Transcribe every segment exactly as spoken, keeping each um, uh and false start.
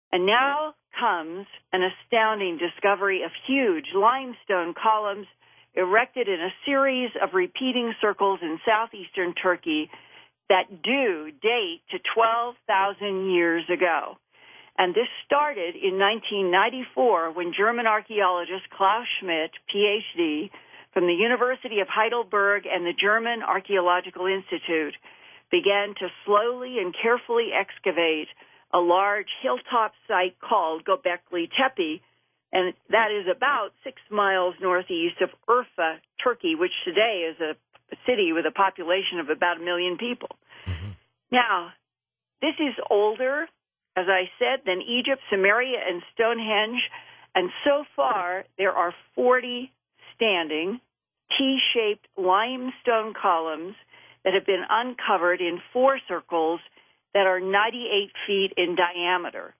And now comes an astounding discovery of huge limestone columns erected in a series of repeating circles in southeastern Turkey that do date to twelve thousand years ago. And this started in nineteen ninety-four when German archaeologist Klaus Schmidt, P H D, from the University of Heidelberg and the German Archaeological Institute, began to slowly and carefully excavate a large hilltop site called Göbekli Tepe, and that is about six miles northeast of Urfa, Turkey, which today is a city with a population of about a million people. Mm-hmm. Now, this is older, as I said, than Egypt, Samaria, and Stonehenge, and so far there are forty standing T-shaped limestone columns that have been uncovered in four circles that are ninety-eight feet in diameter.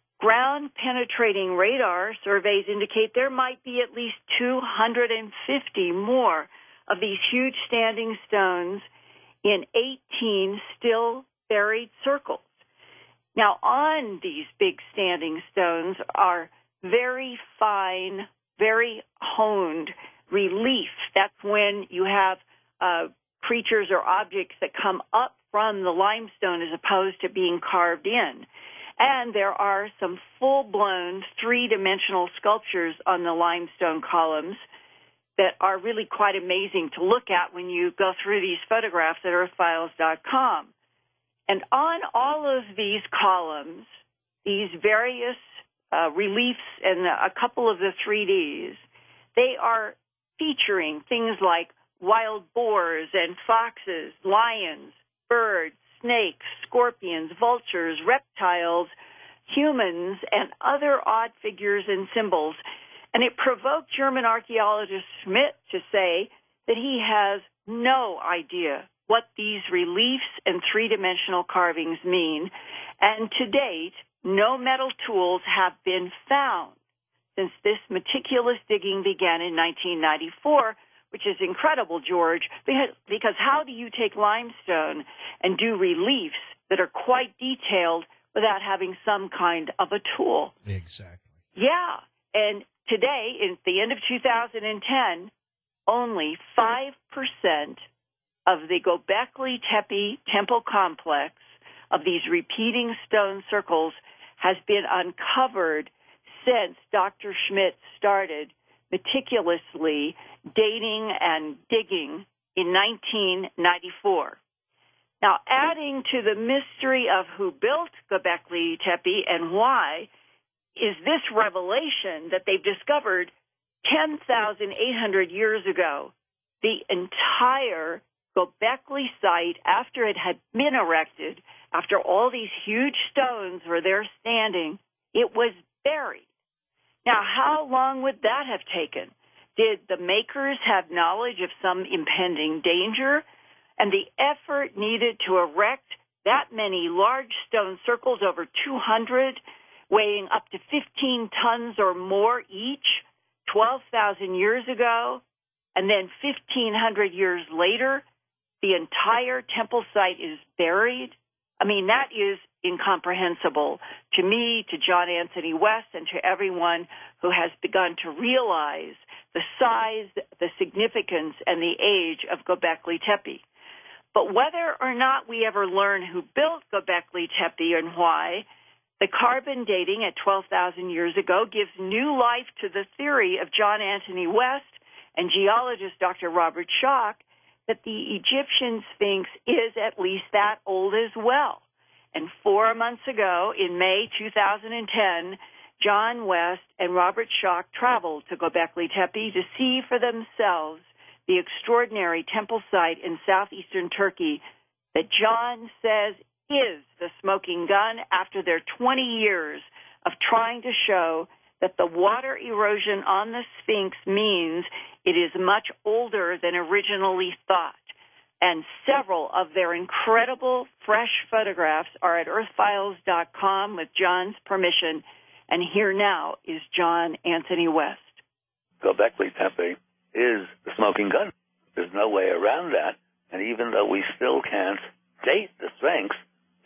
Ground-penetrating radar surveys indicate there might be at least two hundred fifty more of these huge standing stones in eighteen still buried circles. Now, on these big standing stones are very fine, very honed relief. That's when you have uh, creatures or objects that come up from the limestone as opposed to being carved in. And there are some full-blown three-dimensional sculptures on the limestone columns that are really quite amazing to look at when you go through these photographs at earth files dot com. And on all of these columns, these various uh, reliefs and a couple of the three Ds, they are featuring things like wild boars and foxes, lions, birds, snakes, scorpions, vultures, reptiles, humans, and other odd figures and symbols. And it provoked German archaeologist Schmidt to say that he has no idea what these reliefs and three-dimensional carvings mean. And to date, no metal tools have been found since this meticulous digging began in nineteen ninety-four, which is incredible, George, because, because how do you take limestone and do reliefs that are quite detailed without having some kind of a tool? Exactly. Yeah, and today, at the end of two thousand ten, only five percent of the Göbekli Tepe temple complex of these repeating stone circles has been uncovered since Doctor Schmidt started meticulously dating and digging in nineteen ninety-four. Now, adding to the mystery of who built Göbekli Tepe and why is this revelation that they've discovered ten thousand eight hundred years ago, the entire Göbekli site, after it had been erected, after all these huge stones were there standing, it was buried. Now, how long would that have taken? Did the makers have knowledge of some impending danger? And the effort needed to erect that many large stone circles, over two hundred, weighing up to fifteen tons or more each, twelve thousand years ago, and then fifteen hundred years later, the entire temple site is buried. I mean, that is incomprehensible to me, to John Anthony West, and to everyone who has begun to realize the size, the significance, and the age of Göbekli Tepe. But whether or not we ever learn who built Göbekli Tepe and why, the carbon dating at twelve thousand years ago gives new life to the theory of John Anthony West and geologist Doctor Robert Schoch that the Egyptian Sphinx is at least that old as well. And four months ago, in May two thousand ten, John West and Robert Schoch traveled to Göbekli Tepe to see for themselves the extraordinary temple site in southeastern Turkey that John says is the smoking gun after their twenty years of trying to show that the water erosion on the Sphinx means it is much older than originally thought. And several of their incredible fresh photographs are at earth files dot com with John's permission. And here now is John Anthony West. Göbekli Tepe is the smoking gun. There's no way around that. And even though we still can't date the Sphinx,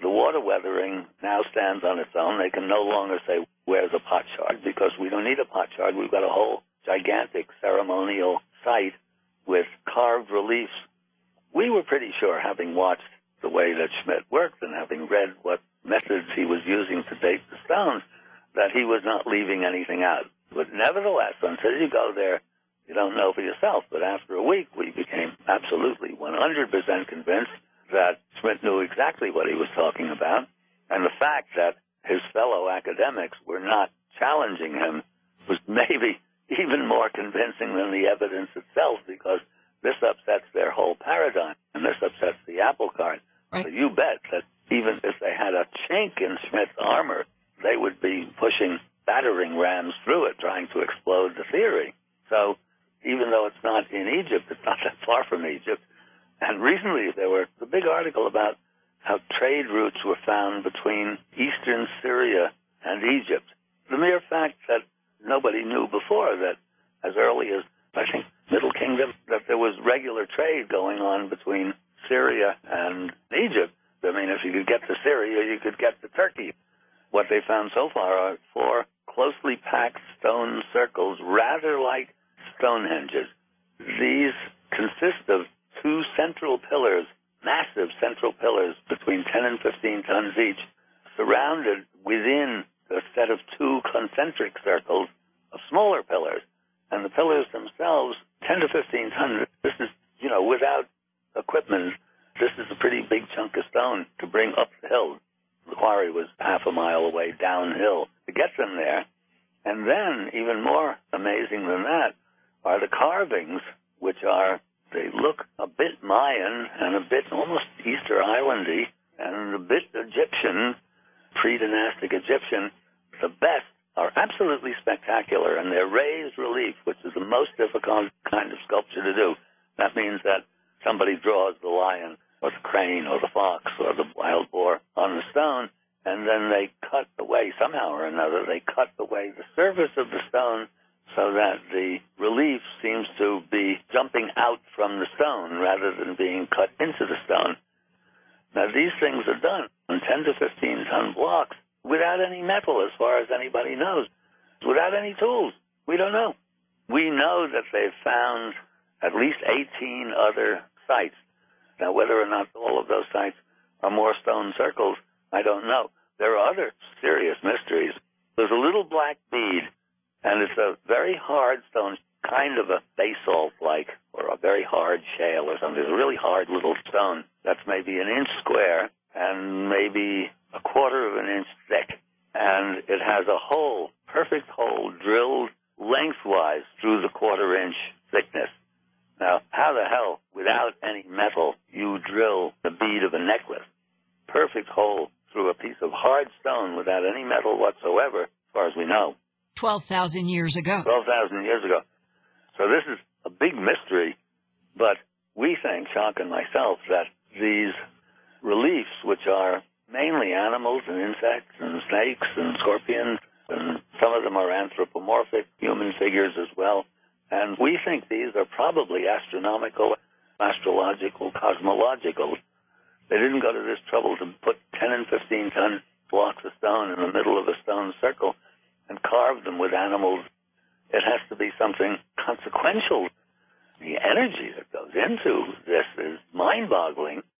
The water weathering now stands on its own. They can no longer say, where's a potsherd? Because we don't need a potsherd. We've got a whole gigantic ceremonial site with carved reliefs. We were pretty sure, having watched the way that Schmidt worked and having read what methods he was using to date the stones, that he was not leaving anything out. But nevertheless, until you go there, you don't know for yourself. But after a week, we became absolutely one hundred percent convinced that Schmidt knew exactly what he was talking about. And the fact that his fellow academics were not challenging him was maybe even more convincing than the evidence itself, because this upsets their whole paradigm, and this upsets the apple cart. Right. So you bet that even if they had a chink in Schmidt's armor, they would be pushing battering rams through it, trying to explode the theory. So even though it's not in Egypt, it's not that far from Egypt. And recently there was a big article about how trade routes were found between eastern Syria and Egypt. The mere fact that nobody knew before that as early as, I think, Middle Kingdom, that there was regular trade going on between Syria and Egypt. I mean, if you could get to Syria, you could get to Turkey. What they found so far are four closely packed stone circles, rather like Stonehenges. These consist of two central pillars, massive central pillars between ten and fifteen tons each, surrounded within a set of two concentric circles of smaller pillars. And the pillars themselves, ten to fifteen tons, this is, you know, without equipment, this is a pretty big chunk of stone to bring up the hill. The quarry was half a mile away downhill to get them there. And then, even more amazing than that, are the carvings, which are, they look a bit Mayan and a bit almost Easter Islandy and a bit Egyptian, pre-dynastic Egyptian. The best are absolutely spectacular, and they're raised relief, which is the most difficult kind of sculpture to do. That means that somebody draws the lion or the crane or the fox or the wild boar on the stone, and then they cut away, somehow or another, they cut away the surface of the stone so that the relief seems to be jumping out from the stone rather than being cut into the stone. Now, these things are done on ten to fifteen ton blocks without any metal, as far as anybody knows, without any tools. We don't know. We know that they've found at least eighteen other sites. Now, whether or not all of those sites are more stone circles, I don't know. There are other serious mysteries. There's a little black bead, and it's a very hard stone, kind of a basalt-like, or a very hard shale or something. It's a really hard little stone that's maybe an inch square and maybe a quarter of an inch thick. And it has a hole, perfect hole, drilled lengthwise through the quarter-inch thickness. Now, how the hell, without any metal, you drill the bead of a necklace? Perfect hole through a piece of hard stone without any metal whatsoever, as far as we know. twelve thousand years ago. twelve thousand years ago. So this is a big mystery, but we think, Chuck and myself, that these reliefs, which are mainly animals and insects and snakes and scorpions, and some of them are anthropomorphic human figures as well, and we think these are probably astronomical, astrological, cosmological. They didn't go to this trouble to put ten and fifteen ton blocks of stone in the middle of a stone circle and carve them with animals. It has to be something consequential. The energy that goes into this is mind-boggling.